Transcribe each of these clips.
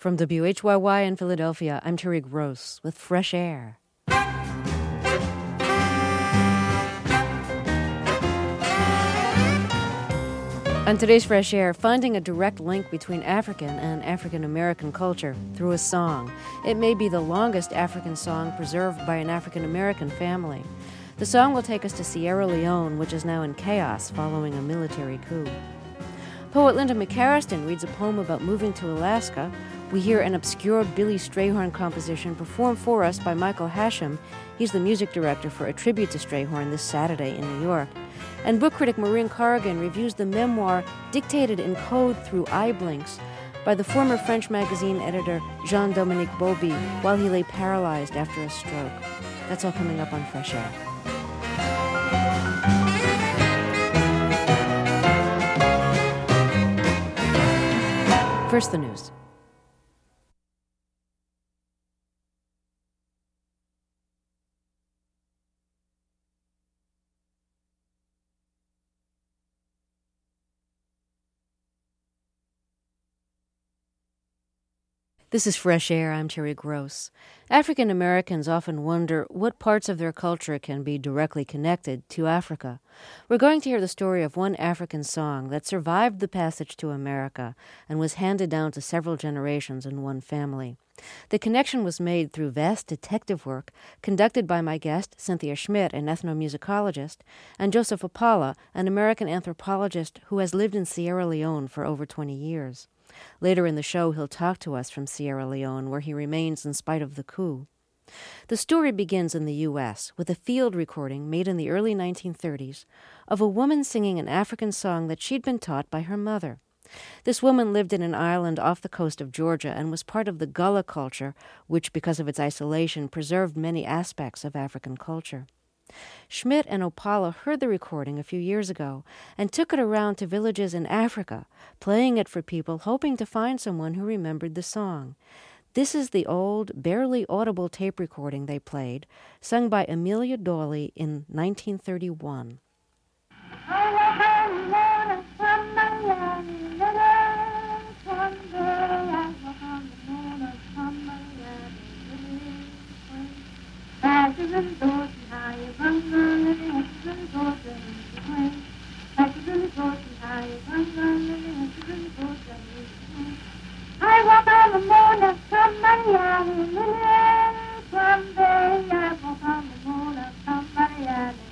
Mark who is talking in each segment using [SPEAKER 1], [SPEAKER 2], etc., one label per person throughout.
[SPEAKER 1] From WHYY in Philadelphia, I'm Terry Gross with Fresh Air. On today's Fresh Air, finding a direct link between African and African American culture through a song. It may be the longest African song preserved by an African American family. The song will take us to Sierra Leone, which is now in chaos following a military coup. Poet Linda McCarriston reads a poem about moving to Alaska. We hear an obscure Billy Strayhorn composition performed for us by Michael Hashem. He's the music director for A Tribute to Strayhorn this Saturday in New York. And book critic Maureen Corrigan reviews the memoir Dictated in Code Through Eye Blinks by the former French magazine editor Jean-Dominique Bauby while he lay paralyzed after a stroke. That's all coming up on Fresh Air. First, the news. This is Fresh Air. I'm Terry Gross. African Americans often wonder what parts of their culture can be directly connected to Africa. We're going to hear the story of one African song that survived the passage to America and was handed down to several generations in one family. The connection was made through vast detective work conducted by my guest, Cynthia Schmidt, an ethnomusicologist, and Joseph Opala, an American anthropologist who has lived in Sierra Leone for over 20 years. Later in the show, he'll talk to us from Sierra Leone, where he remains in spite of the coup. The story begins in the U.S. with a field recording made in the early 1930s of a woman singing an African song that she'd been taught by her mother. This woman lived in an island off the coast of Georgia and was part of the Gullah culture, which, because of its isolation, preserved many aspects of African culture. Schmidt and Opala heard the recording a few years ago and took it around to villages in Africa, playing it for people, hoping to find someone who remembered the song. This is the old, barely audible tape recording they played, sung by Amelia Dawley in 1931.
[SPEAKER 2] I walk on the moon of somebody, someday I walk on the moon of somebody,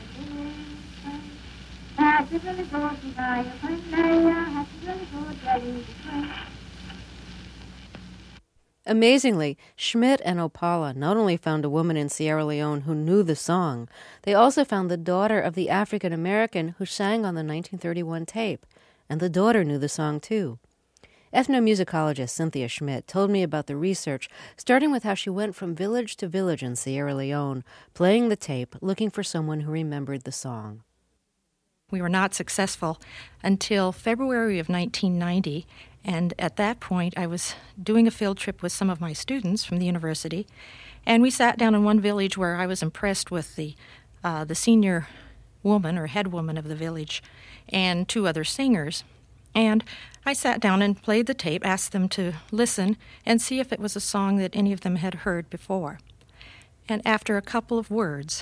[SPEAKER 1] Amazingly, Schmidt and Opala not only found a woman in Sierra Leone who knew the song, they also found the daughter of the African American who sang on the 1931 tape, and the daughter knew the song too. Ethnomusicologist Cynthia Schmidt told me about the research, starting with how she went from village to village in Sierra Leone, playing the tape, looking for someone who remembered the song.
[SPEAKER 3] We were not successful until February of 1990, and at that point I was doing a field trip with some of my students from the university, and we sat down in one village where I was impressed with the senior woman or head woman of the village and two other singers. And I sat down and played the tape, asked them to listen and see if it was a song that any of them had heard before. And after a couple of words,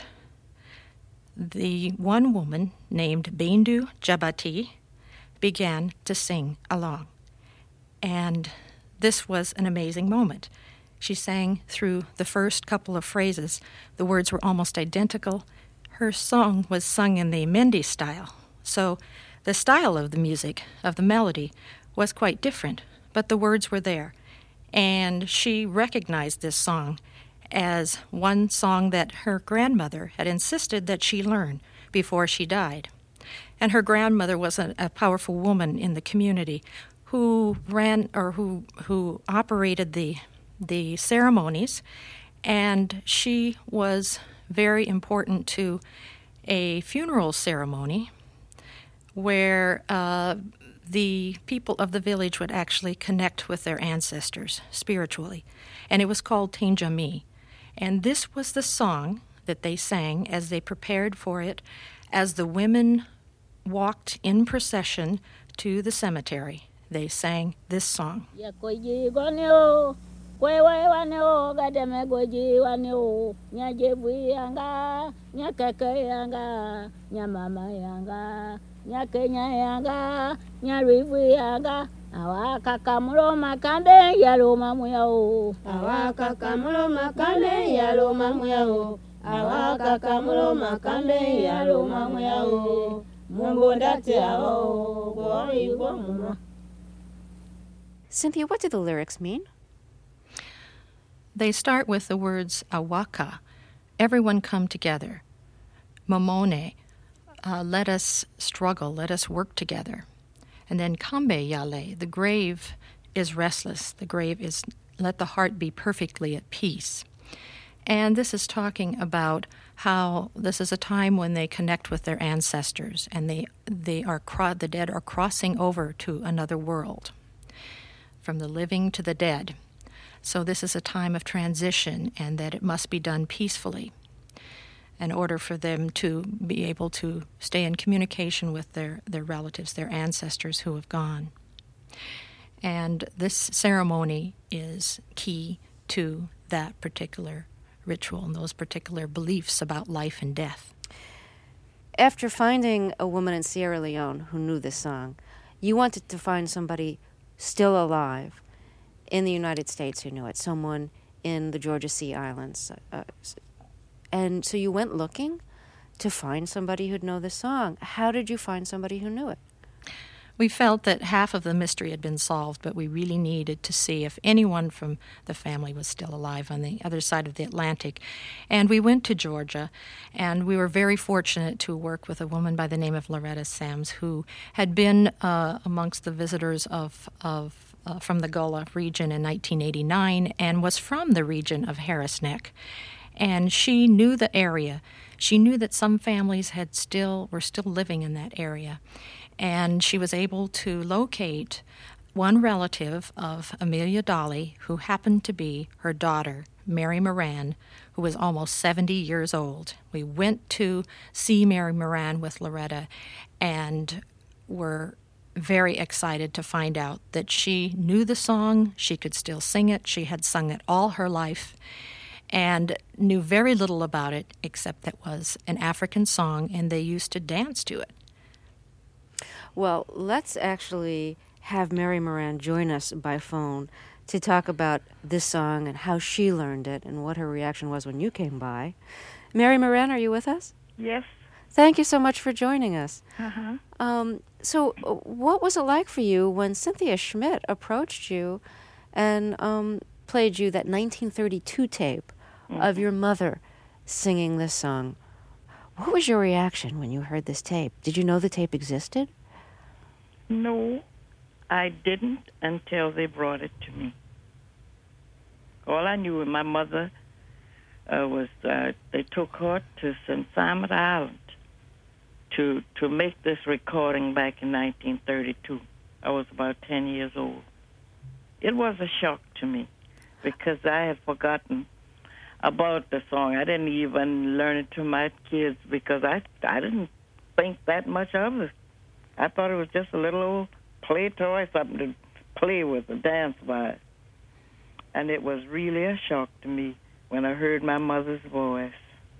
[SPEAKER 3] the one woman named Bendu Jabati began to sing along. And this was an amazing moment. She sang through the first couple of phrases. The words were almost identical. Her song was sung in the Mendi style. So the style of the music, of the melody, was quite different, but the words were there. And she recognized this song as one song that her grandmother had insisted that she learn before she died. And her grandmother was a powerful woman in the community who ran or who operated the ceremonies, and she was very important to a funeral ceremony where the people of the village would actually connect with their ancestors spiritually. And it was called Tenjami. And this was the song that they sang as they prepared for it, as the women walked in procession to the cemetery. they sang this song.
[SPEAKER 4] Kwewe waneo gademe goji waneo nya jebu yanga nya keke yanga nya mama yanga nya kenya yanga nya rivu yanga awaka kamulo makambe yalo mamuyao awaka kamulo makambe yalo mamuyao awaka kamulo makambe yalo mamuyao mungu ndati ao goi gomu.
[SPEAKER 1] Cynthia, what do the lyrics mean?
[SPEAKER 3] They start with the words awaka, everyone come together. Momone, let us struggle, let us work together. And then kambe yale, the grave is restless. The grave is, let the heart be perfectly at peace. And this is talking about how this is a time when they connect with their ancestors and the dead are crossing over to another world, from the living to the dead. So this is a time of transition, and that it must be done peacefully in order for them to be able to stay in communication with their relatives, their ancestors who have gone. And this ceremony is key to that particular ritual and those particular beliefs about life and death.
[SPEAKER 1] After finding a woman in Sierra Leone who knew this song, you wanted to find somebody still alive in the United States who knew it, someone in the Georgia Sea Islands. And so you went looking to find somebody who'd know the song. How did you find somebody who knew it?
[SPEAKER 3] We felt that half of the mystery had been solved, but we really needed to see if anyone from the family was still alive on the other side of the Atlantic. And we went to Georgia, and we were very fortunate to work with a woman by the name of Loretta Sams, who had been amongst the visitors from the Gullah region in 1989 and was from the region of Harris Neck. And she knew the area. She knew that some families were still living in that area. And she was able to locate one relative of Amelia Dolly, who happened to be her daughter, Mary Moran, who was almost 70 years old. We went to see Mary Moran with Loretta and were very excited to find out that she knew the song, she could still sing it, she had sung it all her life, and knew very little about it except that it was an African song and they used to dance to it.
[SPEAKER 1] Well, let's actually have Mary Moran join us by phone to talk about this song and how she learned it and what her reaction was when you came by. Mary Moran, are you with us?
[SPEAKER 5] Yes.
[SPEAKER 1] Thank you so much for joining us.
[SPEAKER 5] Uh-huh.
[SPEAKER 1] So what was it like for you when Cynthia Schmidt approached you and played you that 1932 tape of your mother singing this song? What was your reaction when you heard this tape? Did you know the tape existed?
[SPEAKER 5] No, I didn't until they brought it to me. All I knew was my mother they took her to St. Simon Island to make this recording back in 1932. I was about 10 years old. It was a shock to me because I had forgotten about the song. I didn't even learn it to my kids because I didn't think that much of it. I thought it was just a little old play toy, something to play with and dance by. And it was really a shock to me when I heard my mother's voice.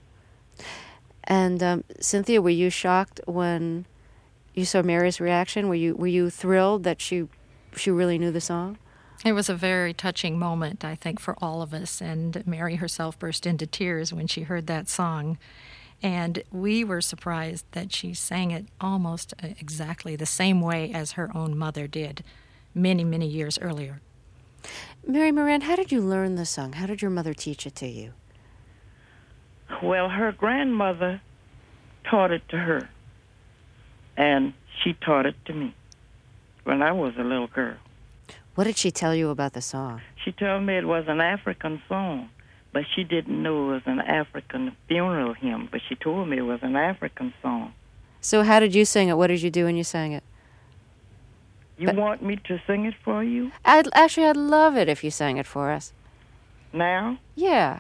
[SPEAKER 1] And Cynthia, were you shocked when you saw Mary's reaction? Were you thrilled that she really knew the song?
[SPEAKER 3] It was a very touching moment, I think, for all of us. And Mary herself burst into tears when she heard that song. And we were surprised that she sang it almost exactly the same way as her own mother did many, many years earlier.
[SPEAKER 1] Mary Moran, how did you learn the song? How did your mother teach it to you?
[SPEAKER 5] Well, her grandmother taught it to her, and she taught it to me when I was a little girl.
[SPEAKER 1] What did she tell you about the song?
[SPEAKER 5] She told me it was an African song, but she didn't know it was an African funeral hymn, but she told me it was an African song.
[SPEAKER 1] So how did you sing it? What did you do when you sang it?
[SPEAKER 5] You want me to sing it for you?
[SPEAKER 1] I'd love it if you sang it for us.
[SPEAKER 5] Now?
[SPEAKER 1] Yeah.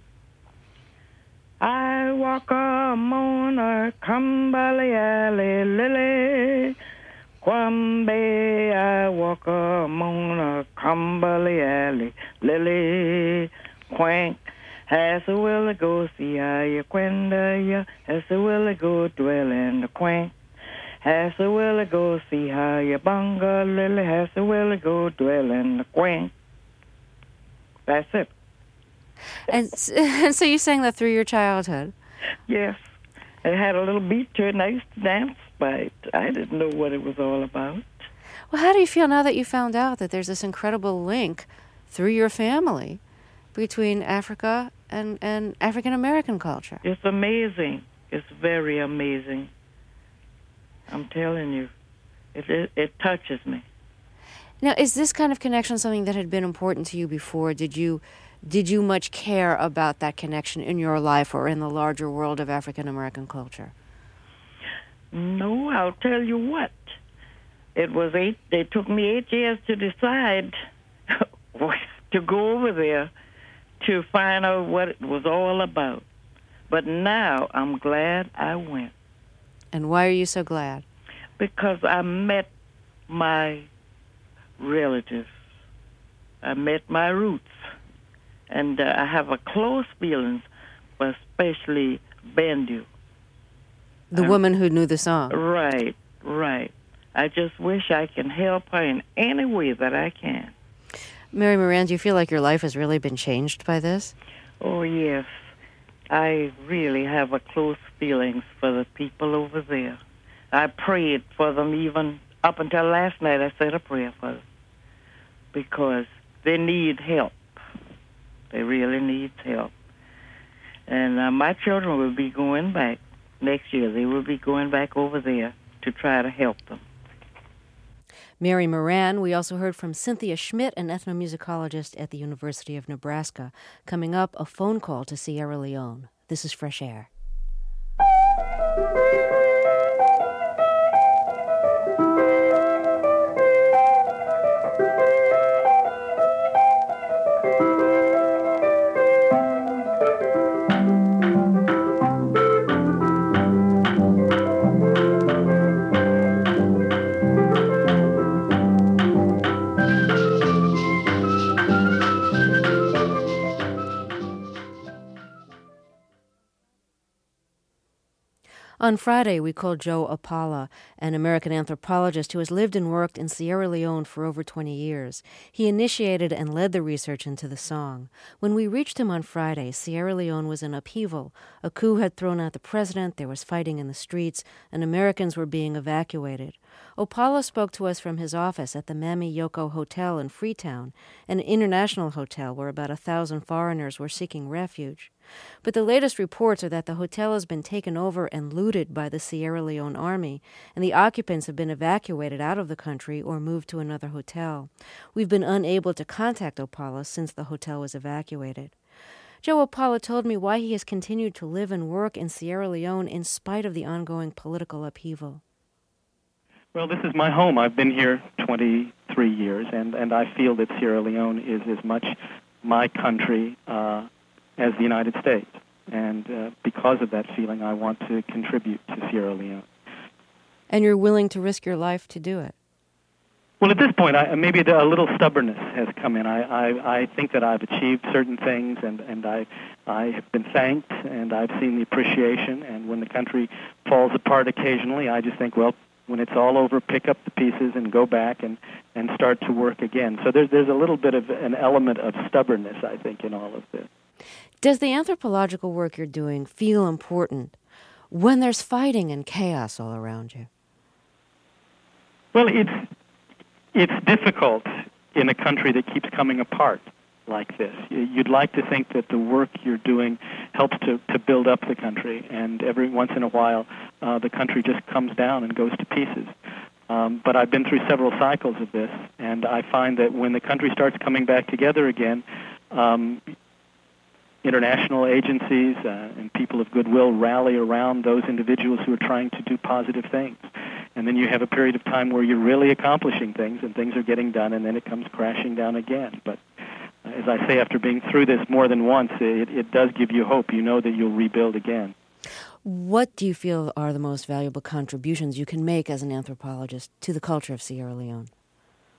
[SPEAKER 5] I walk among a Kambali alley lily, Kwambe, I walk humbly alley, lily, quank. Has a willy go see how you quenda ya, has a willy go dwell in the quank. Has a willy go see how you bunga lily, has a willy go dwell in the quank. That's it.
[SPEAKER 1] And so you sang that through your childhood?
[SPEAKER 5] Yes. It had a little beat to it, and I used to dance by it. I didn't know what it was all about.
[SPEAKER 1] Well, how do you feel now that you found out that there's this incredible link through your family between Africa and African American culture?
[SPEAKER 5] It's amazing. It's very amazing. I'm telling you, it touches me.
[SPEAKER 1] Now, is this kind of connection something that had been important to you before? Did you much care about that connection in your life or in the larger world of African American culture?
[SPEAKER 5] No, I'll tell you what. It was they took me 8 years to decide to go over there to find out what it was all about. But now I'm glad I went.
[SPEAKER 1] And why are you so glad?
[SPEAKER 5] Because I met my relatives. I met my roots. And I have a close feelings, but especially Bendu.
[SPEAKER 1] The woman who knew the song.
[SPEAKER 5] Right. I just wish I can help her in any way that I can.
[SPEAKER 1] Mary Moran, do you feel like your life has really been changed by this?
[SPEAKER 5] Oh, yes. I really have a close feelings for the people over there. I prayed for them even up until last night. I said a prayer for them because they need help. They really need help. And my children will be going back next year. They will be going back over there to try to help them.
[SPEAKER 1] Mary Moran. We also heard from Cynthia Schmidt, an ethnomusicologist at the University of Nebraska. Coming up, a phone call to Sierra Leone. This is Fresh Air. On Friday, we called Joe Opala, an American anthropologist who has lived and worked in Sierra Leone for over 20 years. He initiated and led the research into the song. When we reached him on Friday, Sierra Leone was in upheaval. A coup had thrown out the president, there was fighting in the streets, and Americans were being evacuated. Opala spoke to us from his office at the Mami Yoko Hotel in Freetown, an international hotel where about 1,000 foreigners were seeking refuge. But the latest reports are that the hotel has been taken over and looted by the Sierra Leone Army, and the occupants have been evacuated out of the country or moved to another hotel. We've been unable to contact Opala since the hotel was evacuated. Joe Opala told me why he has continued to live and work in Sierra Leone in spite of the ongoing political upheaval.
[SPEAKER 6] Well, this is my home. I've been here 23 years, and I feel that Sierra Leone is as much my country as the United States. And because of that feeling, I want to contribute to Sierra Leone.
[SPEAKER 1] And you're willing to risk your life to do it?
[SPEAKER 6] Well, at this point, maybe a little stubbornness has come in. I think that I've achieved certain things, and I have been thanked, and I've seen the appreciation. And when the country falls apart occasionally, I just think, well, when it's all over, pick up the pieces and go back and start to work again. So there's a little bit of an element of stubbornness, I think, in all of this.
[SPEAKER 1] Does the anthropological work you're doing feel important when there's fighting and chaos all around you?
[SPEAKER 6] Well, it's difficult in a country that keeps coming apart like this. You'd like to think that the work you're doing helps to build up the country, and every once in a while the country just comes down and goes to pieces. But I've been through several cycles of this, and I find that when the country starts coming back together again, international agencies and people of goodwill rally around those individuals who are trying to do positive things. And then you have a period of time where you're really accomplishing things, and things are getting done, and then it comes crashing down again. But as I say, after being through this more than once, it does give you hope. You know that you'll rebuild again.
[SPEAKER 1] What do you feel are the most valuable contributions you can make as an anthropologist to the culture of Sierra Leone?
[SPEAKER 6] Well,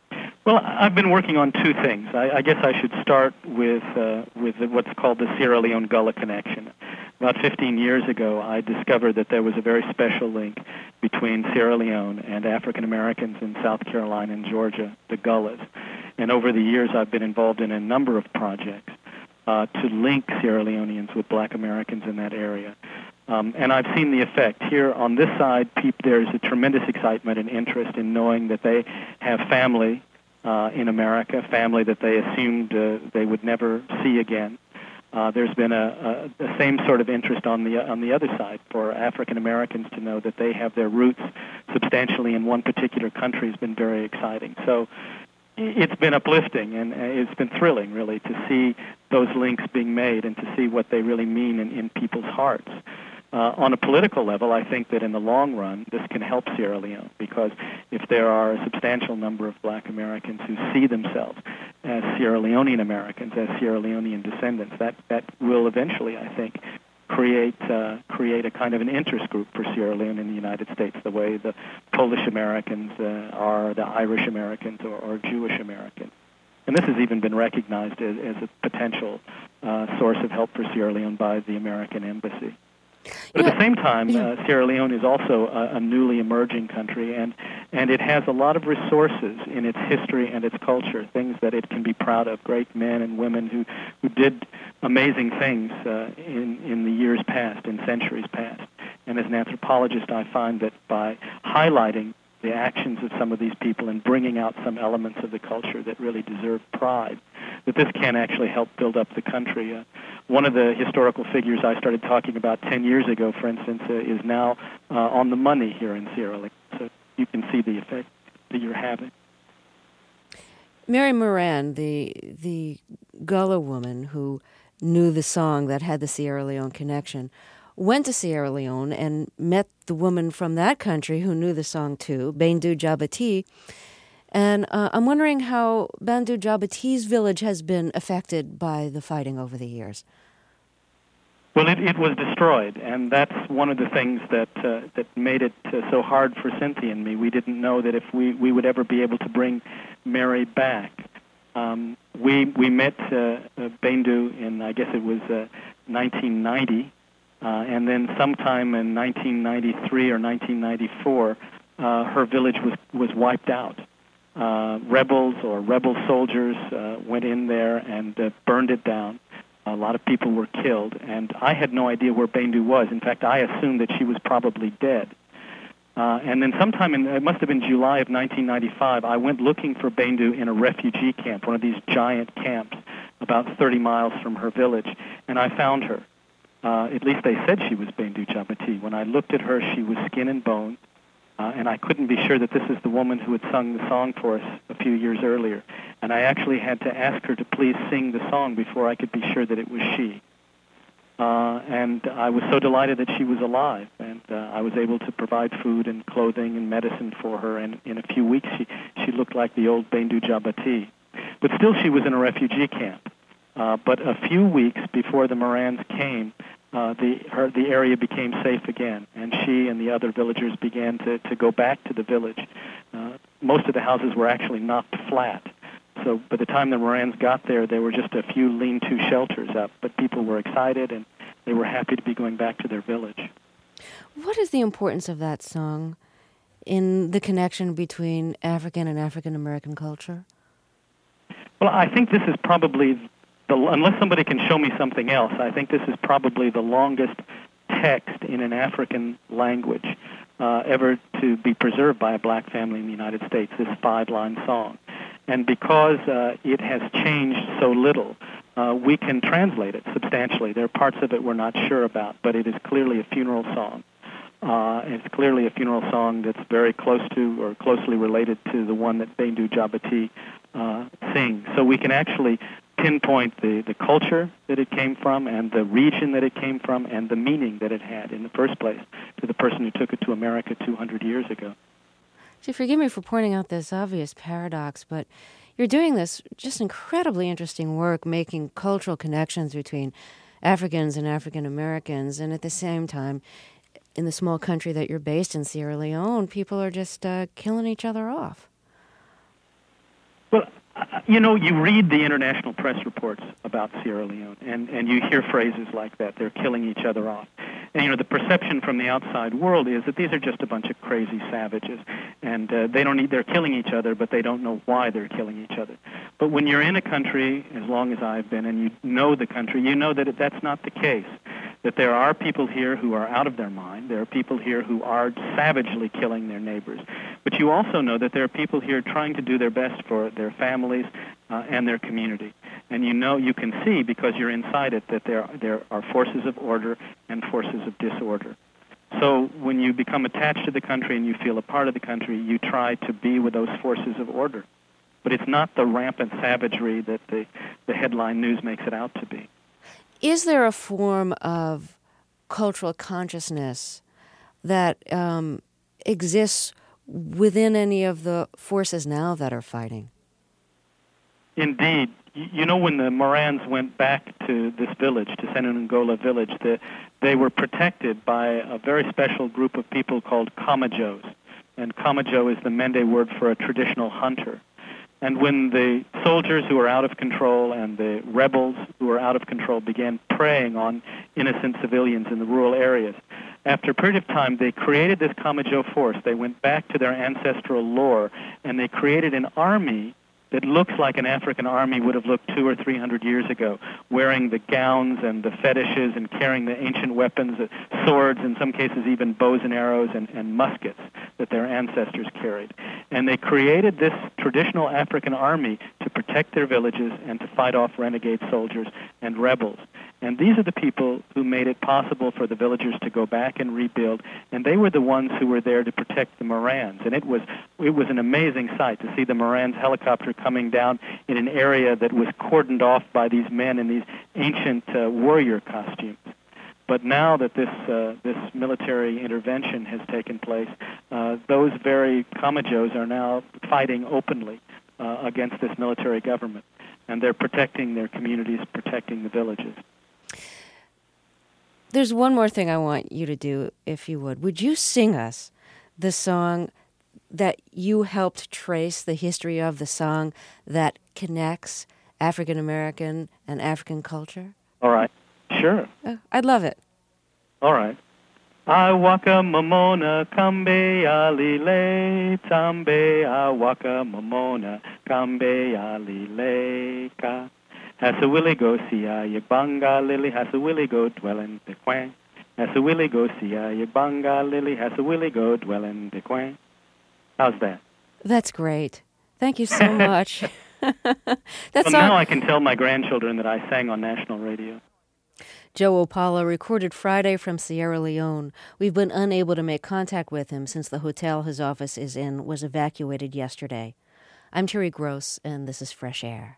[SPEAKER 6] Well, I've been working on two things. I guess I should start with what's called the Sierra Leone Gullah Connection. About 15 years ago, I discovered that there was a very special link between Sierra Leone and African Americans in South Carolina and Georgia, the Gullahs. And over the years, I've been involved in a number of projects to link Sierra Leoneans with Black Americans in that area. And I've seen the effect. Here on this side, there's a tremendous excitement and interest in knowing that they have family in America, family that they assumed they would never see again. There's been a same sort of interest on the other side for African Americans to know that they have their roots substantially in one particular country has been very exciting. So it's been uplifting, and it's been thrilling, really, to see those links being made and to see what they really mean in people's hearts. On a political level, I think that in the long run, this can help Sierra Leone, because if there are a substantial number of Black Americans who see themselves as Sierra Leonean Americans, as Sierra Leonean descendants, that will eventually, I think, create a kind of an interest group for Sierra Leone in the United States, the way the Polish Americans are the Irish Americans or Jewish Americans. And this has even been recognized as a potential source of help for Sierra Leone by the American Embassy. But at the same time, Sierra Leone is also a newly emerging country, and it has a lot of resources in its history and its culture, things that it can be proud of, great men and women who did amazing things in the years past, in centuries past. And as an anthropologist, I find that by highlighting the actions of some of these people and bringing out some elements of the culture that really deserve pride, that this can actually help build up the country. One of the historical figures I started talking about 10 years ago, for instance, is now on the money here in Sierra Leone. So you can see the effect that you're having.
[SPEAKER 1] Mary Moran, the Gullah woman who knew the song that had the Sierra Leone connection, went to Sierra Leone and met the woman from that country who knew the song too, Bandu Jabati. And I'm wondering how Bandu Jabati's village has been affected by the fighting over the years.
[SPEAKER 6] Well, it was destroyed, and that's one of the things that made it so hard for Cynthia and me. We didn't know that if we would ever be able to bring Mary back. We met Bandu in, I guess it was 1990, and then sometime in 1993 or 1994, her village was wiped out. Rebel soldiers went in there and burned it down. A lot of people were killed, and I had no idea where Bandu was. In fact, I assumed that she was probably dead. And then sometime it must have been July of 1995, I went looking for Bandu in a refugee camp, one of these giant camps about 30 miles from her village, and I found her. At least they said she was Bandu Jabati. When I looked at her, she was skin and bone, and I couldn't be sure that this is the woman who had sung the song for us a few years earlier. And I actually had to ask her to please sing the song before I could be sure that it was she. And I was so delighted that she was alive, and I was able to provide food and clothing and medicine for her, and in a few weeks she looked like the old Bandu Jabati. But still she was in a refugee camp. But a few weeks before the Morans came, the area became safe again, and she and the other villagers began to go back to the village. Most of the houses were actually knocked flat. So by the time the Morans got there were just a few lean-to shelters up, but people were excited and they were happy to be going back to their village.
[SPEAKER 1] What is the importance of that song in the connection between African and African American culture?
[SPEAKER 6] Well, I think this is probably, unless somebody can show me something else, I think this is probably the longest text in an African language ever to be preserved by a black family in the United States, this 5-line song. And because it has changed so little, we can translate it substantially. There are parts of it we're not sure about, but it is clearly a funeral song. It's clearly a funeral song that's very close to or closely related to the one that Bandu Jabati sings. So we can actually pinpoint the culture that it came from and the region that it came from and the meaning that it had in the first place to the person who took it to America 200 years ago.
[SPEAKER 1] So forgive me for pointing out this obvious paradox, but you're doing this just incredibly interesting work making cultural connections between Africans and African Americans, and at the same time, in the small country that you're based in, Sierra Leone, people are just killing each other off.
[SPEAKER 6] Well, you read the international press reports about Sierra Leone, and you hear phrases like that. They're killing each other off. And, the perception from the outside world is that these are just a bunch of crazy savages, and they're killing each other, but they don't know why they're killing each other. But when you're in a country, as long as I've been, and you know the country, you know that that's not the case. That there are people here who are out of their mind. There are people here who are savagely killing their neighbors. But you also know that there are people here trying to do their best for their families and their community. And you can see, because you're inside it, that there are forces of order and forces of disorder. So when you become attached to the country and you feel a part of the country, you try to be with those forces of order. But it's not the rampant savagery that the headline news makes it out to be.
[SPEAKER 1] Is there a form of cultural consciousness that exists within any of the forces now that are fighting?
[SPEAKER 6] Indeed. When the Morans went back to this village, to Senungola village, they were protected by a very special group of people called Kamajos. And Kamajo is the Mende word for a traditional hunter. And when the soldiers who were out of control and the rebels who were out of control began preying on innocent civilians in the rural areas, after a period of time, they created this Kamajo force. They went back to their ancestral lore, and they created an army that looks like an African army would have looked 200 or 300 years ago, wearing the gowns and the fetishes and carrying the ancient weapons, swords, in some cases even bows and arrows and muskets that their ancestors carried. And they created this traditional African army to protect their villages and to fight off renegade soldiers and rebels. And these are the people who made it possible for the villagers to go back and rebuild, and they were the ones who were there to protect the Morans. And it was an amazing sight to see the Morans helicopter coming down in an area that was cordoned off by these men in these ancient warrior costumes. But now that this military intervention has taken place, those very Kamajos are now fighting openly against this military government, and they're protecting their communities, protecting the villages.
[SPEAKER 1] There's one more thing I want you to do, if you would. Would you sing us the song that you helped trace the history of, the song that connects African American and African culture?
[SPEAKER 6] All right. Sure.
[SPEAKER 1] I'd love it.
[SPEAKER 6] All right. I waka mamona kambe alile tambe I waka mamona kambe alile ka. Has a willy go see a yabanga lily, has a willy go dwell in the quang. Has a willy go see a yabanga lily, has a willy go dwell in the quang. How's that?
[SPEAKER 1] That's great. Thank you so much.
[SPEAKER 6] Now I can tell my grandchildren that I sang on national radio.
[SPEAKER 1] Joe Opala recorded Friday from Sierra Leone. We've been unable to make contact with him since the hotel his office is in was evacuated yesterday. I'm Terry Gross, and this is Fresh Air.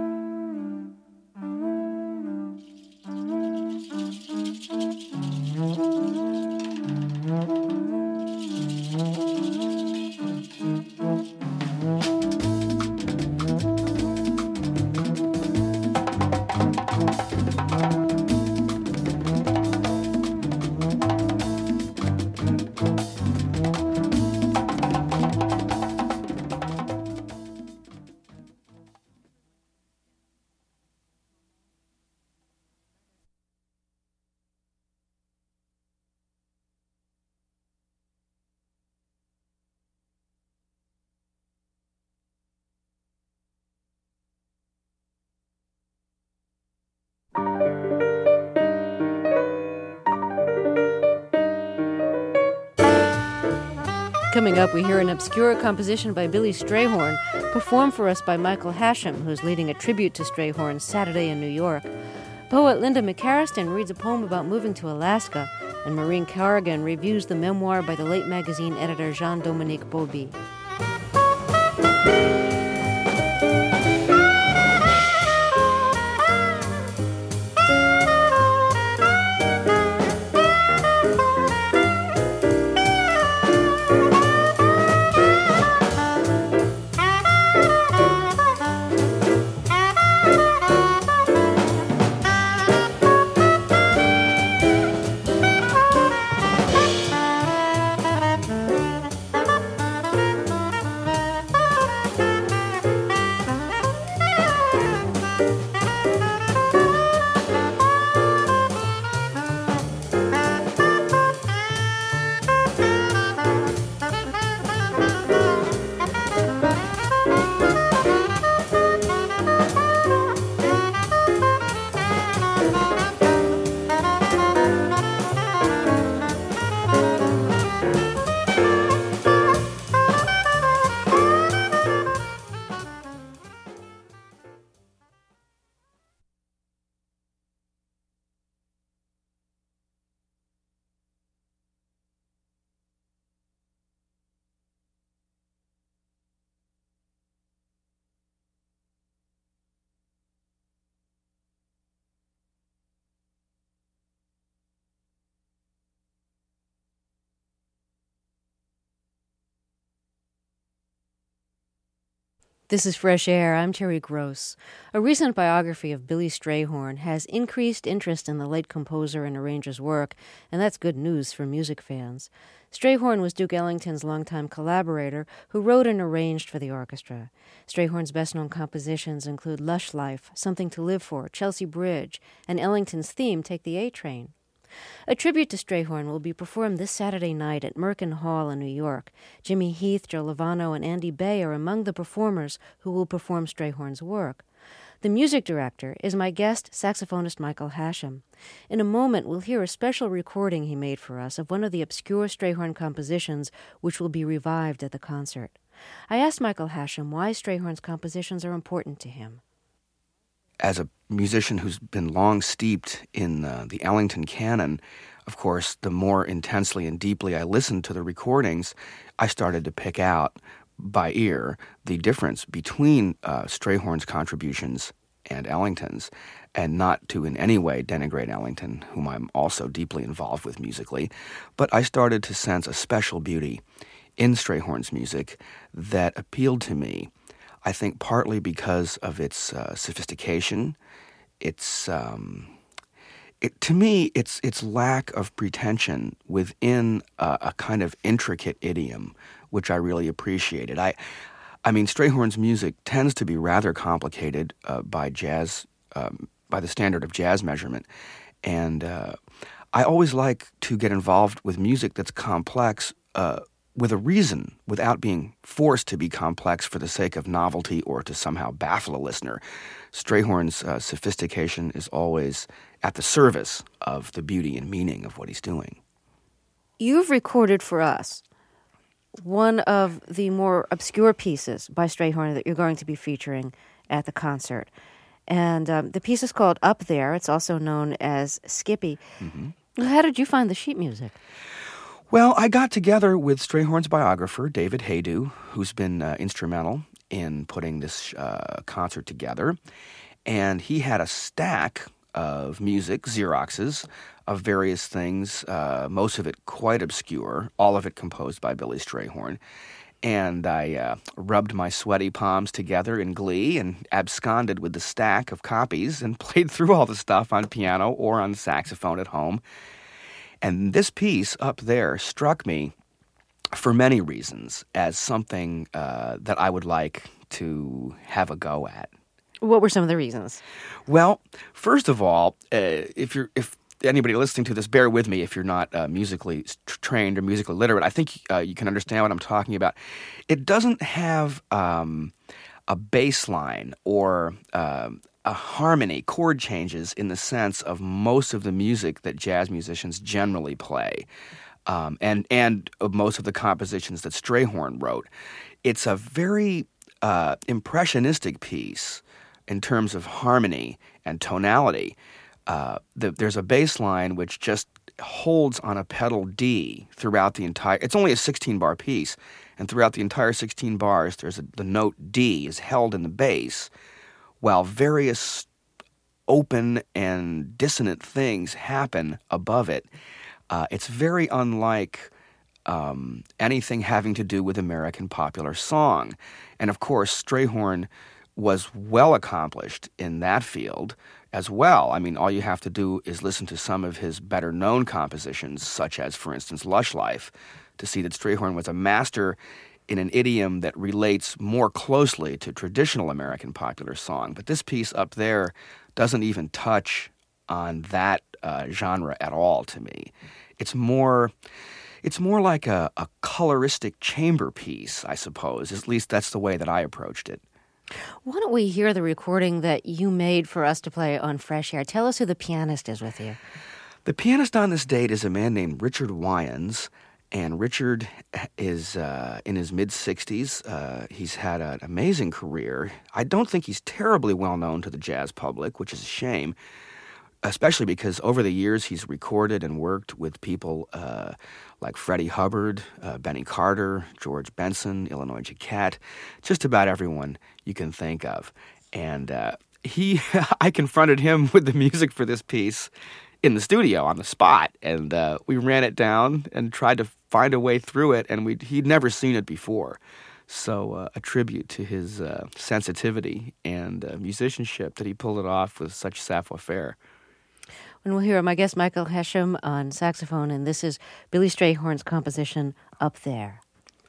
[SPEAKER 1] Coming up, we hear an obscure composition by Billy Strayhorn, performed for us by Michael Hashem, who's leading a tribute to Strayhorn Saturday in New York. Poet Linda McCarriston reads a poem about moving to Alaska, and Maureen Carrigan reviews the memoir by the late magazine editor Jean-Dominique Bauby. This is Fresh Air. I'm Terry Gross. A recent biography of Billy Strayhorn has increased interest in the late composer and arranger's work, and that's good news for music fans. Strayhorn was Duke Ellington's longtime collaborator who wrote and arranged for the orchestra. Strayhorn's best-known compositions include Lush Life, Something to Live For, Chelsea Bridge, and Ellington's theme, Take the A-Train. A tribute to Strayhorn will be performed this Saturday night at Merkin Hall in New York. Jimmy Heath, Joe Lovano, and Andy Bay are among the performers who will perform Strayhorn's work. The music director is my guest, saxophonist Michael Hashim. In a moment, we'll hear a special recording he made for us of one of the obscure Strayhorn compositions, which will be revived at the concert. I asked Michael Hashim why Strayhorn's compositions are important to him.
[SPEAKER 7] As a musician who's been long steeped in the Ellington canon, of course, the more intensely and deeply I listened to the recordings, I started to pick out by ear the difference between Strayhorn's contributions and Ellington's, and not to in any way denigrate Ellington, whom I'm also deeply involved with musically, but I started to sense a special beauty in Strayhorn's music that appealed to me. I think partly because of its sophistication, to me, its lack of pretension within a kind of intricate idiom, which I really appreciated. I mean, Strayhorn's music tends to be rather complicated by jazz, by the standard of jazz measurement, and I always like to get involved with music that's complex with a reason, without being forced to be complex for the sake of novelty or to somehow baffle a listener. Strayhorn's sophistication is always at the service of the beauty and meaning of what he's doing.
[SPEAKER 1] You've recorded for us one of the more obscure pieces by Strayhorn that you're going to be featuring at the concert. And the piece is called Up There. It's also known as Skippy. Mm-hmm. How did you find the sheet music?
[SPEAKER 7] Well, I got together with Strayhorn's biographer, David Haydu, who's been instrumental in putting this concert together. And he had a stack of music, Xeroxes, of various things, most of it quite obscure, all of it composed by Billy Strayhorn. And I rubbed my sweaty palms together in glee and absconded with the stack of copies and played through all the stuff on piano or on saxophone at home. And this piece Up There struck me for many reasons as something that I would like to have a go at.
[SPEAKER 1] What were some of the reasons?
[SPEAKER 7] Well, first of all, if anybody listening to this, bear with me if you're not musically trained or musically literate. I think you can understand what I'm talking about. It doesn't have a bass line or a harmony, chord changes in the sense of most of the music that jazz musicians generally play, and most of the compositions that Strayhorn wrote. It's a very impressionistic piece in terms of harmony and tonality. There's a bass line which just holds on a pedal D throughout the entire. It's only a 16-bar piece, and throughout the entire 16 bars, the note D is held in the bass, while various open and dissonant things happen above it. It's very unlike anything having to do with American popular song. And of course, Strayhorn was well accomplished in that field as well. I mean, all you have to do is listen to some of his better-known compositions, such as, for instance, Lush Life, to see that Strayhorn was a master in an idiom that relates more closely to traditional American popular song. But this piece Up There doesn't even touch on that genre at all to me. It's more like a coloristic chamber piece, I suppose. At least that's the way that I approached it.
[SPEAKER 1] Why don't we hear the recording that you made for us to play on Fresh Air? Tell us who the pianist is with you.
[SPEAKER 7] The pianist on this date is a man named Richard Wyans. And Richard is in his mid-60s. He's had an amazing career. I don't think he's terribly well known to the jazz public, which is a shame, especially because over the years he's recorded and worked with people like Freddie Hubbard, Benny Carter, George Benson, Illinois Jacquet, just about everyone you can think of. And I confronted him with the music for this piece in the studio on the spot, and we ran it down and tried to find a way through it, and he'd never seen it before. So a tribute to his sensitivity and musicianship that he pulled it off with such savoir-faire.
[SPEAKER 1] And we'll hear my guest Michael Hashem on saxophone, and this is Billy Strayhorn's composition, Up There.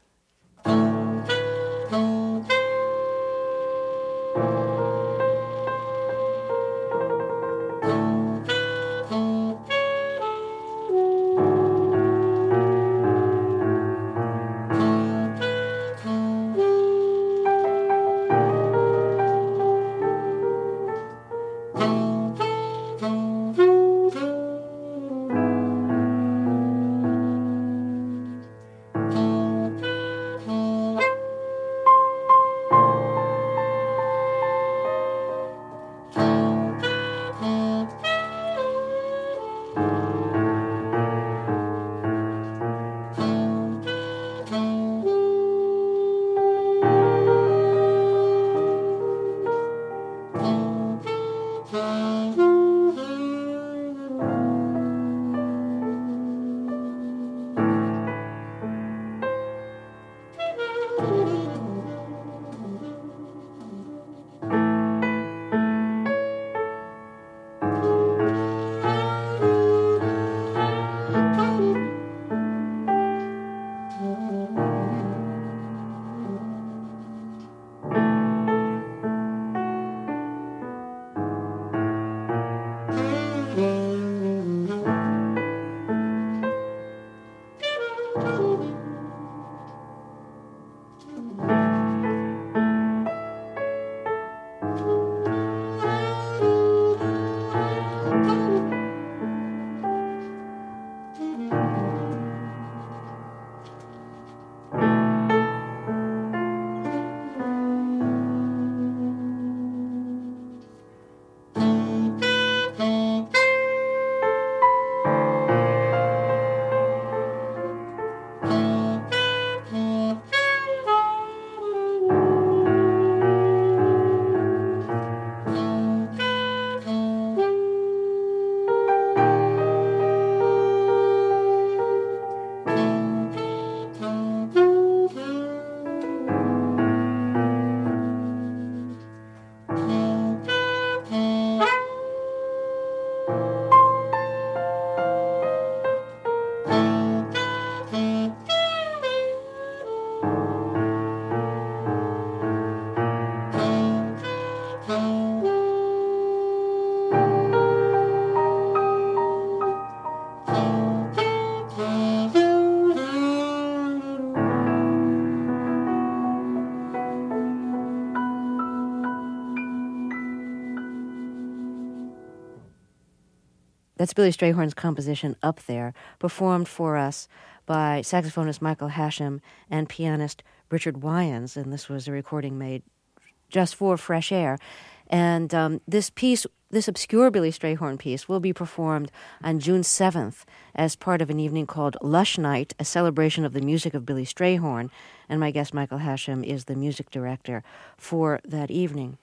[SPEAKER 1] That's Billy Strayhorn's composition, Up There, performed for us by saxophonist Michael Hashem and pianist Richard Wyans, and this was a recording made just for Fresh Air. And this piece, this obscure Billy Strayhorn piece, will be performed on June 7th as part of an evening called Lush Night, a celebration of the music of Billy Strayhorn, and my guest Michael Hashem is the music director for that evening.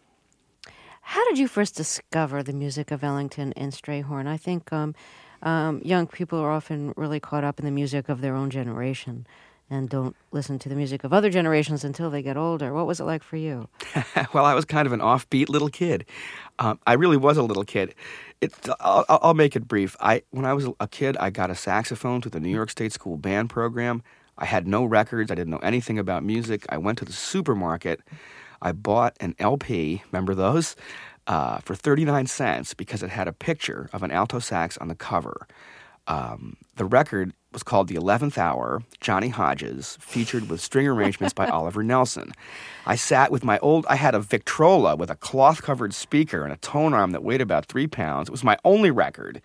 [SPEAKER 1] How did you first discover the music of Ellington and Strayhorn? I think young people are often really caught up in the music of their own generation and don't listen to the music of other generations until they get older. What was it like for you?
[SPEAKER 7] Well, I was kind of an offbeat little kid. I really was a little kid. I'll make it brief. When I was a kid, I got a saxophone through the New York State School Band program. I had no records. I didn't know anything about music. I went to the supermarket. I bought an LP, remember those, for 39 cents because it had a picture of an alto sax on the cover. The record was called The 11th Hour, Johnny Hodges, featured with string arrangements by Oliver Nelson. I sat with I had a Victrola with a cloth-covered speaker and a tone arm that weighed about 3 pounds. It was my only record.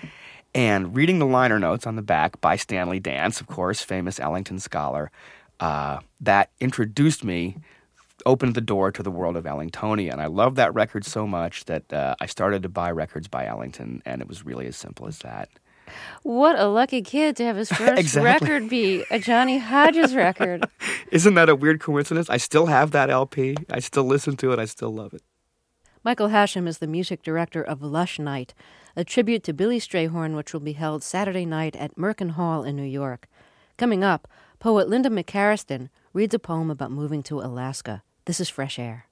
[SPEAKER 7] And reading the liner notes on the back by Stanley Dance, of course, famous Ellington scholar, that introduced me, opened the door to the world of Ellingtonia. And I loved that record so much that I started to buy records by Ellington, and it was really as simple as that.
[SPEAKER 1] What a lucky kid to have his first
[SPEAKER 7] Exactly.
[SPEAKER 1] record be a Johnny Hodges record.
[SPEAKER 7] Isn't that a weird coincidence? I still have that LP. I still listen to it. I still love it.
[SPEAKER 1] Michael Hashem is the music director of Lush Night, a tribute to Billy Strayhorn, which will be held Saturday night at Merkin Hall in New York. Coming up, poet Linda McCarriston reads a poem about moving to Alaska. This is Fresh Air.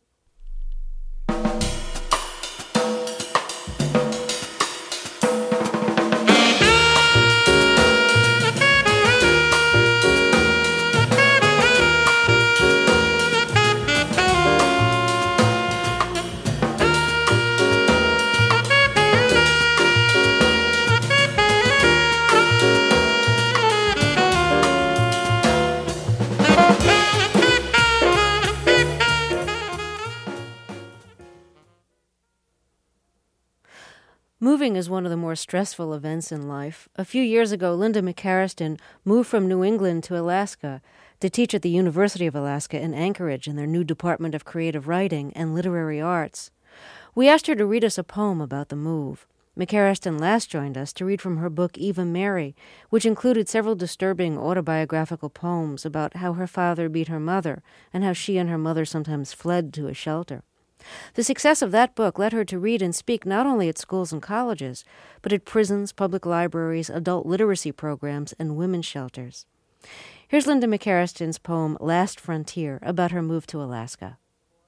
[SPEAKER 1] Moving is one of the more stressful events in life. A few years ago, Linda McCarriston moved from New England to Alaska to teach at the University of Alaska in Anchorage in their new Department of Creative Writing and Literary Arts. We asked her to read us a poem about the move. McCarriston last joined us to read from her book Eva Mary, which included several disturbing autobiographical poems about how her father beat her mother and how she and her mother sometimes fled to a shelter. The success of that book led her to read and speak not only at schools and colleges, but at prisons, public libraries, adult literacy programs, and women's shelters. Here's Linda McCarriston's poem, Last Frontier, about her move to Alaska.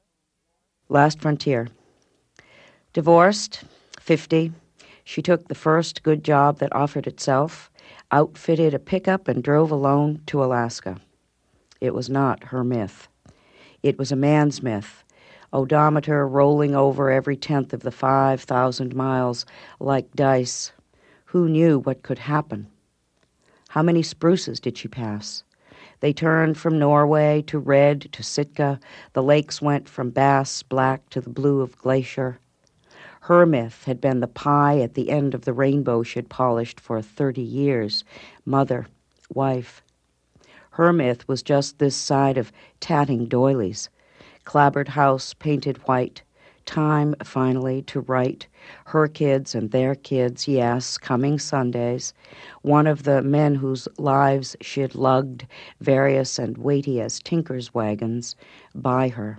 [SPEAKER 8] Last Frontier. Divorced, 50, she took the first good job that offered itself, outfitted a pickup, and drove alone to Alaska. It was not her myth. It was a man's myth. Odometer rolling over every 10th of the 5,000 miles like dice. Who knew what could happen? How many spruces did she pass? They turned from Norway to red to Sitka. The lakes went from bass black to the blue of glacier. Her myth had been the pie at the end of the rainbow she'd polished for 30 years. Mother, wife. Her myth was just this side of tatting doilies. Clabbered house painted white. Time, finally, to write. Her kids and their kids, yes, coming Sundays. One of the men whose lives she'd lugged, various and weighty as tinkers' wagons, by her.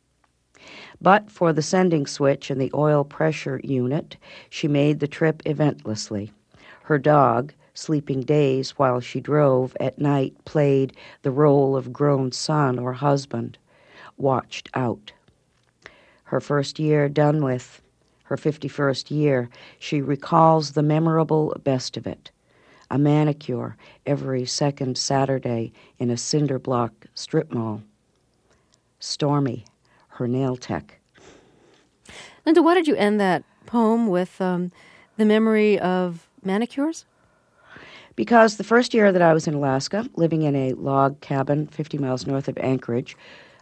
[SPEAKER 8] But for the sending switch and the oil pressure unit, she made the trip eventlessly. Her dog, sleeping days while she drove, at night played the role of grown son or husband. Watched out. Her first year done with, her 51st year, she recalls the memorable best of it. A manicure every second Saturday in a cinder block strip mall. Stormy, her nail tech.
[SPEAKER 1] Linda, why did you end that poem with the memory of manicures?
[SPEAKER 8] Because the first year that I was in Alaska, living in a log cabin 50 miles north of Anchorage,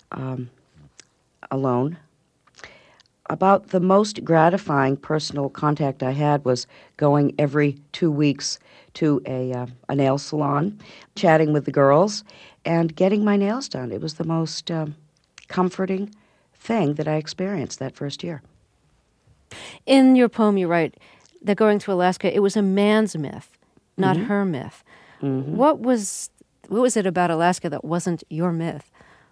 [SPEAKER 8] alone, about the most gratifying personal contact I had was going every 2 weeks to a nail salon, chatting with the girls, and getting my nails done. It was the most comforting thing that I experienced that first year.
[SPEAKER 1] In your poem, you write that going to Alaska, it was a man's myth, not her myth. Mm-hmm. What was it about Alaska that wasn't your myth?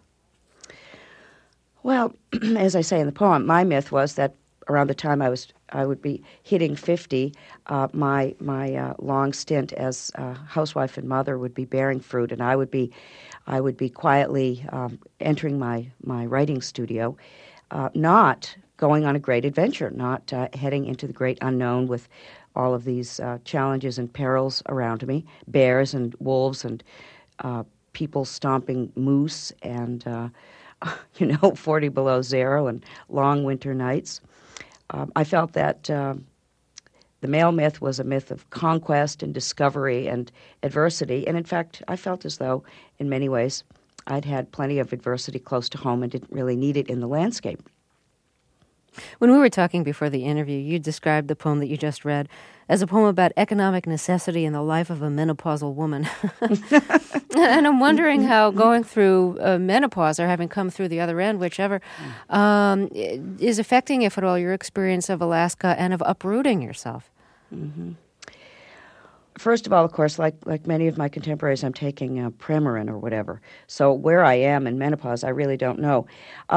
[SPEAKER 8] Well, as I say in the poem, my myth was that around the time I would be hitting 50, my long stint as housewife and mother would be bearing fruit, and I would be quietly entering my writing studio, not going on a great adventure, not heading into the great unknown with all of these challenges and perils around me, bears and wolves and people stomping moose and 40 below zero and long winter nights. I felt that the male myth was a myth of conquest and discovery and adversity. And in fact, I felt as though, in many ways, I'd had plenty of adversity close to home and didn't really need it in the landscape.
[SPEAKER 1] When we were talking before the interview, you described the poem that you just read as a poem about economic necessity in the life of a menopausal woman. And I'm wondering how going through menopause or having come through the other end, whichever, is affecting, if at all, your experience of Alaska and of uprooting yourself.
[SPEAKER 8] Mm-hmm. First of all, of course, like many of my contemporaries, I'm taking Premarin or whatever. So where I am in menopause, I really don't know.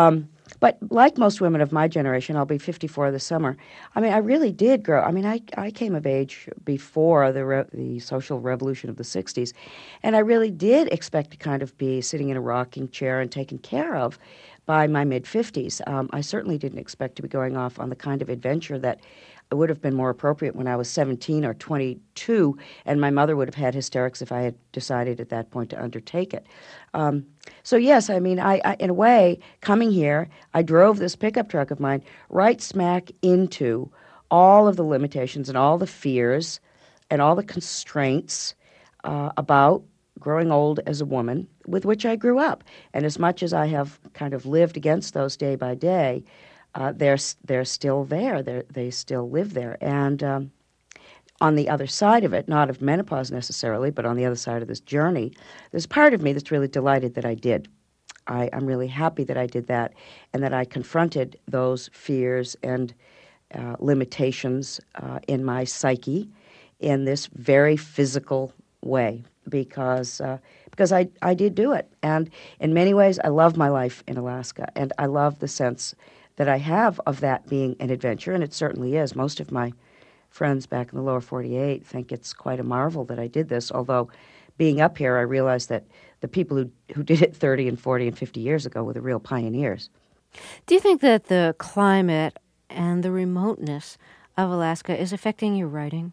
[SPEAKER 8] But like most women of my generation, I'll be 54 this summer. I mean, I really did grow. I mean, I came of age before the social revolution of the 60s, and I really did expect to kind of be sitting in a rocking chair and taken care of by my mid-50s. I certainly didn't expect to be going off on the kind of adventure that would have been more appropriate when I was 17 or 22, and my mother would have had hysterics if I had decided at that point to undertake it. So yes, I mean, I in a way, coming here, I drove this pickup truck of mine right smack into all of the limitations and all the fears and all the constraints about growing old as a woman with which I grew up. And as much as I have kind of lived against those day by day, they're still there. They still live there. And on the other side of it, not of menopause necessarily, but on the other side of this journey, there's part of me that's really delighted that I did. I'm really happy that I did that and that I confronted those fears and limitations in my psyche in this very physical way because I did do it. And in many ways, I love my life in Alaska, and I love the sense that I have of that being an adventure, and it certainly is. Most of my friends back in the lower 48 think it's quite a marvel that I did this, although being up here, I realized that the people who did it 30 and 40 and 50 years ago were the real pioneers.
[SPEAKER 1] Do you think that the climate and the remoteness of Alaska is affecting your writing?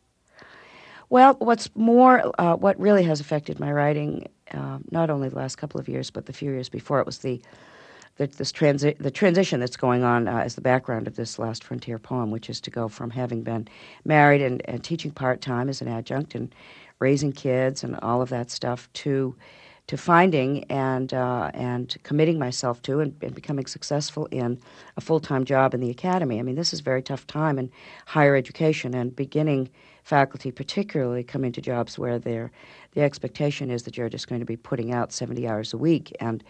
[SPEAKER 8] Well, what really has affected my writing, not only the last couple of years, but the few years before, it was the transition that's going on as the background of this Last Frontier poem, which is to go from having been married and teaching part-time as an adjunct and raising kids and all of that stuff to finding and committing myself to and becoming successful in a full-time job in the academy. I mean, this is a very tough time in higher education, and beginning faculty particularly come into jobs where the expectation is that you're just going to be putting out 70 hours a week, and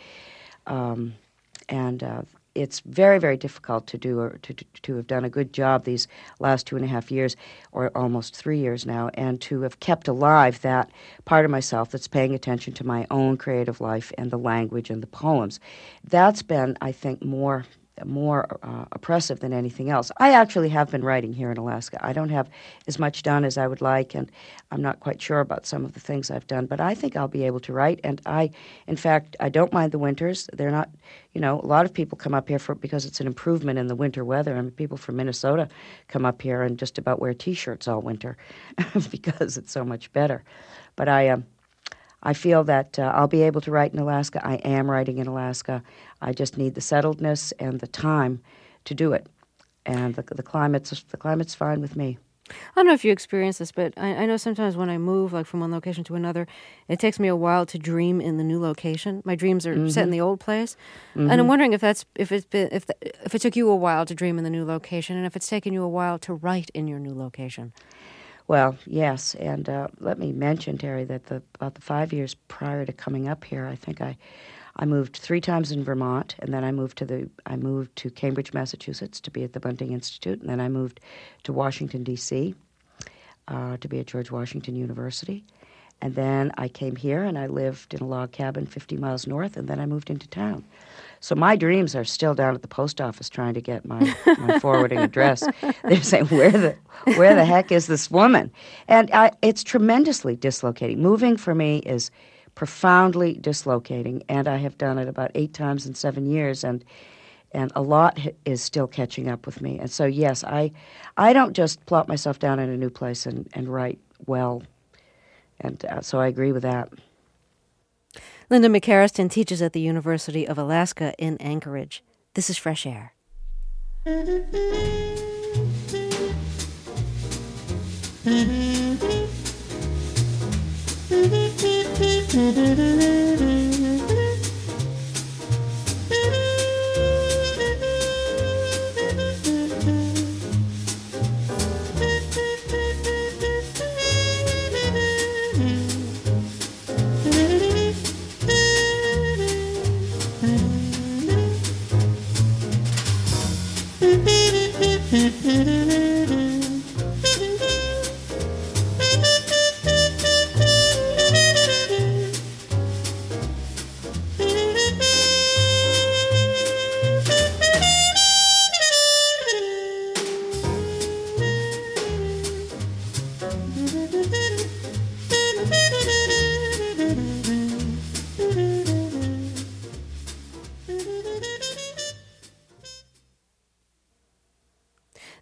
[SPEAKER 8] it's very, very difficult to do or to have done a good job these last 2.5 years, or almost 3 years now, and to have kept alive that part of myself that's paying attention to my own creative life and the language and the poems. That's been, I think, more oppressive than anything else. I actually have been writing here in Alaska. I don't have as much done as I would like, and I'm not quite sure about some of the things I've done, but I think I'll be able to write. And in fact, I don't mind the winters. They're not, a lot of people come up here because it's an improvement in the winter weather. I mean, people from Minnesota come up here and just about wear T-shirts all winter because it's so much better. But I feel that I'll be able to write in Alaska. I am writing in Alaska. I just need the settledness and the time to do it. And the climate's fine with me.
[SPEAKER 1] I don't know if you experience this, but I know sometimes when I move, like from one location to another, it takes me a while to dream in the new location. My dreams are set in the old place, and I'm wondering if it took you a while to dream in the new location, and if it's taken you a while to write in your new location.
[SPEAKER 8] Well, yes, and let me mention, Terry, that about the 5 years prior to coming up here, I think I moved 3 times in Vermont, and then I moved to Cambridge, Massachusetts, to be at the Bunting Institute, and then I moved to Washington D.C. To be at George Washington University, and then I came here and I lived in a log cabin 50 miles north, and then I moved into town. So my dreams are still down at the post office trying to get my forwarding address. They're saying, where the heck is this woman? And it's tremendously dislocating. Moving for me is profoundly dislocating, and I have done it about 8 times in 7 years, and a lot is still catching up with me. And so, yes, I don't just plop myself down in a new place and write well, and so I agree with that.
[SPEAKER 1] Linda McCarriston teaches at the University of Alaska in Anchorage. This is Fresh Air.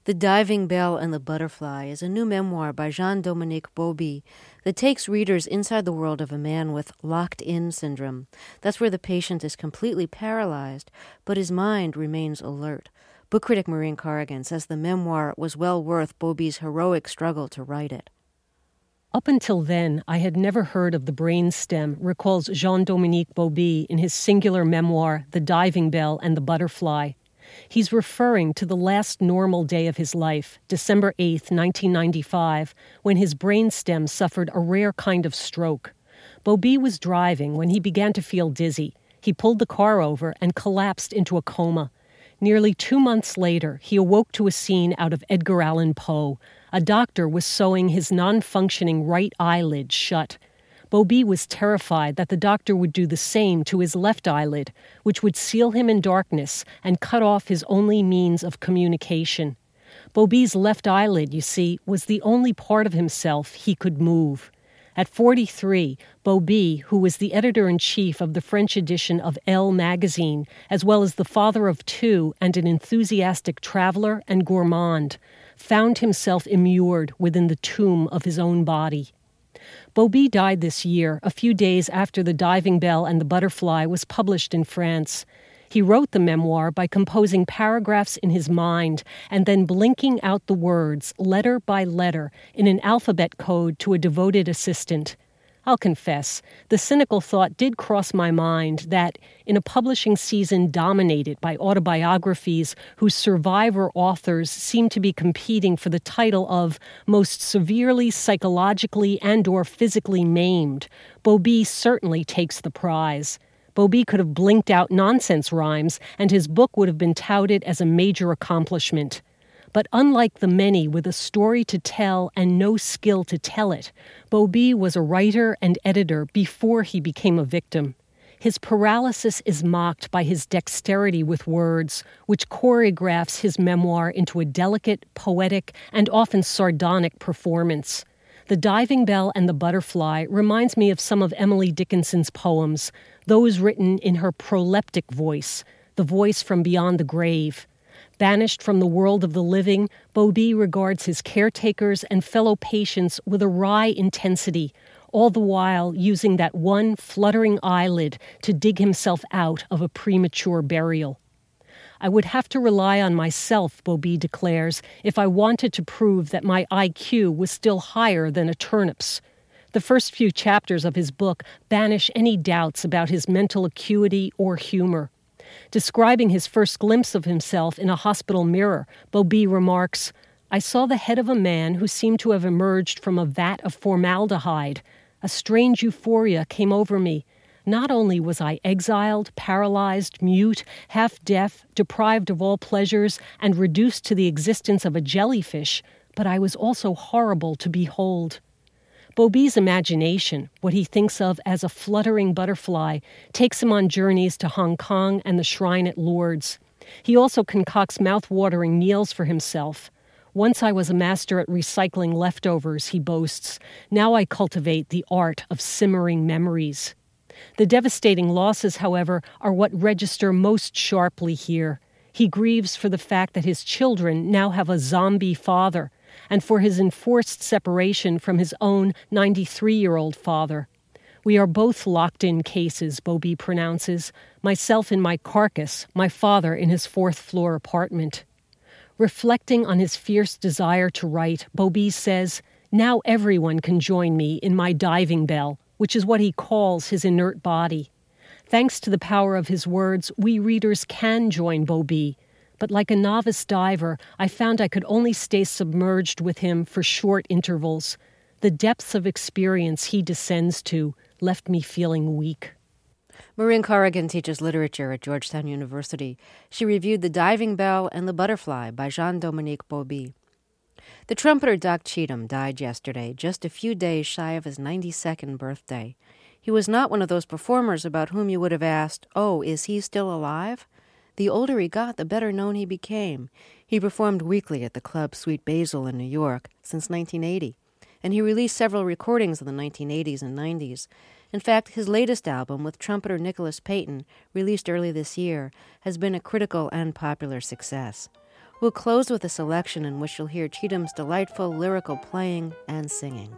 [SPEAKER 1] The Diving Bell and the Butterfly is a new memoir by Jean-Dominique Bauby that takes readers inside the world of a man with locked-in syndrome. That's where the patient is completely paralyzed, but his mind remains alert. Book critic Maureen Corrigan says the memoir was well worth Bauby's heroic struggle to write it.
[SPEAKER 9] Up until then, I had never heard of the brainstem, recalls Jean-Dominique Bauby in his singular memoir, The Diving Bell and the Butterfly. He's referring to the last normal day of his life, December 8th, 1995, when his brainstem suffered a rare kind of stroke. Bauby was driving when he began to feel dizzy. He pulled the car over and collapsed into a coma. Nearly 2 months later, he awoke to a scene out of Edgar Allan Poe. A doctor was sewing his non-functioning right eyelid shut. Bauby was terrified that the doctor would do the same to his left eyelid, which would seal him in darkness and cut off his only means of communication. Bauby's left eyelid, you see, was the only part of himself he could move. At 43, Bauby, who was the editor-in-chief of the French edition of Elle magazine, as well as the father of 2 and an enthusiastic traveler and gourmand, found himself immured within the tomb of his own body. Bauby died this year, a few days after The Diving Bell and the Butterfly was published in France. He wrote the memoir by composing paragraphs in his mind and then blinking out the words, letter by letter, in an alphabet code to a devoted assistant. I'll confess, the cynical thought did cross my mind that, in a publishing season dominated by autobiographies whose survivor authors seem to be competing for the title of most severely psychologically and/or physically maimed, Bauby certainly takes the prize. Bauby could have blinked out nonsense rhymes, and his book would have been touted as a major accomplishment. But unlike the many with a story to tell and no skill to tell it, Bauby was a writer and editor before he became a victim. His paralysis is mocked by his dexterity with words, which choreographs his memoir into a delicate, poetic, and often sardonic performance. The Diving Bell and the Butterfly reminds me of some of Emily Dickinson's poems, those written in her proleptic voice, the voice from beyond the grave. Banished from the world of the living, Bauby regards his caretakers and fellow patients with a wry intensity, all the while using that one fluttering eyelid to dig himself out of a premature burial. I would have to rely on myself, Bauby declares, if I wanted to prove that my IQ was still higher than a turnip's. The first few chapters of his book banish any doubts about his mental acuity or humor. Describing his first glimpse of himself in a hospital mirror, Bauby remarks, "I saw the head of a man who seemed to have emerged from a vat of formaldehyde. A strange euphoria came over me. Not only was I exiled, paralyzed, mute, half-deaf, deprived of all pleasures, and reduced to the existence of a jellyfish, but I was also horrible to behold." Bauby's imagination, what he thinks of as a fluttering butterfly, takes him on journeys to Hong Kong and the shrine at Lourdes. He also concocts mouth-watering meals for himself. "Once I was a master at recycling leftovers," he boasts. "Now I cultivate the art of simmering memories." The devastating losses, however, are what register most sharply here. He grieves for the fact that his children now have a zombie father, and for his enforced separation from his own 93-year-old father. "We are both locked-in cases," Bauby pronounces, "myself in my carcass, my father in his 4th-floor apartment." Reflecting on his fierce desire to write, Bauby says, "Now everyone can join me in my diving bell," which is what he calls his inert body. Thanks to the power of his words, we readers can join Bauby. But like a novice diver, I found I could only stay submerged with him for short intervals. The depths of experience he descends to left me feeling weak.
[SPEAKER 1] Maureen Corrigan teaches literature at Georgetown University. She reviewed The Diving Bell and the Butterfly by Jean-Dominique Bauby. The trumpeter Doc Cheatham died yesterday, just a few days shy of his 92nd birthday. He was not one of those performers about whom you would have asked, "Oh, is he still alive?" The older he got, the better known he became. He performed weekly at the club Sweet Basil in New York since 1980, and he released several recordings in the 1980s and 90s. In fact, his latest album with trumpeter Nicholas Payton, released early this year, has been a critical and popular success. We'll close with a selection in which you'll hear Cheatham's delightful lyrical playing and singing.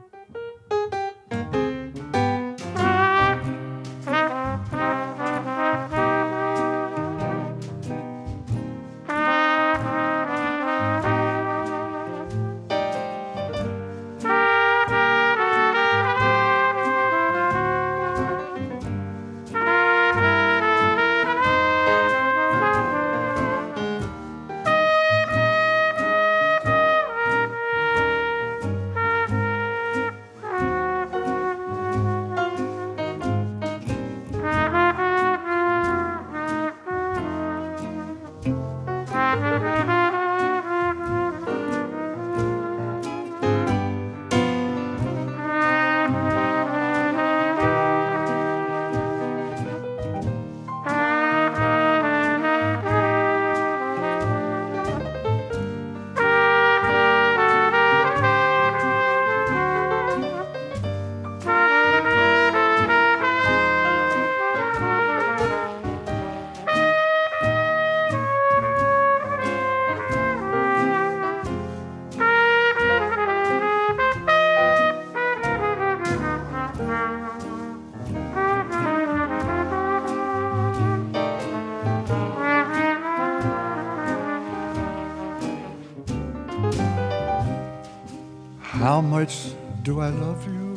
[SPEAKER 10] How much do I love you?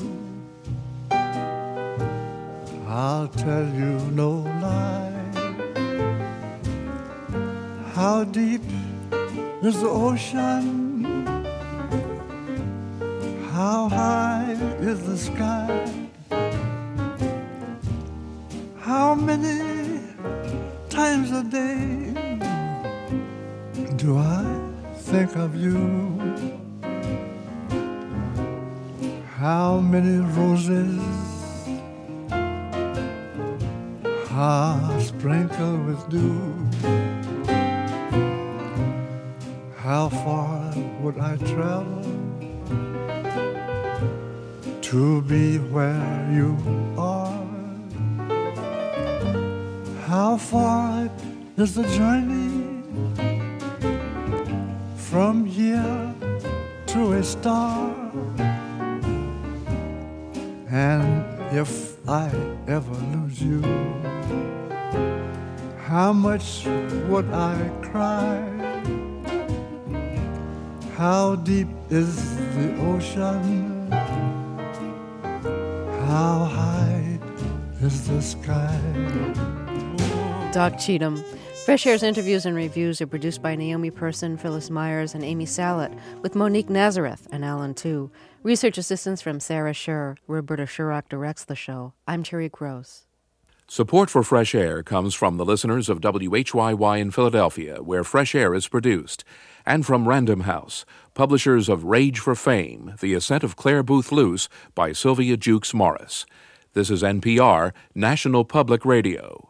[SPEAKER 10] I'll tell you no lie. How deep is the ocean? How high is the sky? How many times a day do I think of you? How many roses are sprinkled with dew? How far would I travel to be where you are? How far is the journey from here to a star? And if I ever lose you, how much would I cry? How deep is the ocean? How high is the sky?
[SPEAKER 1] Doc Cheatham. Fresh Air's interviews and reviews are produced by Naomi Person, Phyllis Myers, and Amy Salet, with Monique Nazareth and Alan Tu. Research assistance from Sarah Scher. Roberta Shurock directs the show. I'm Terry Gross.
[SPEAKER 11] Support for Fresh Air comes from the listeners of WHYY in Philadelphia, where Fresh Air is produced, and from Random House, publishers of Rage for Fame, The Ascent of Claire Booth Luce by Sylvia Jukes Morris. This is NPR, National Public Radio.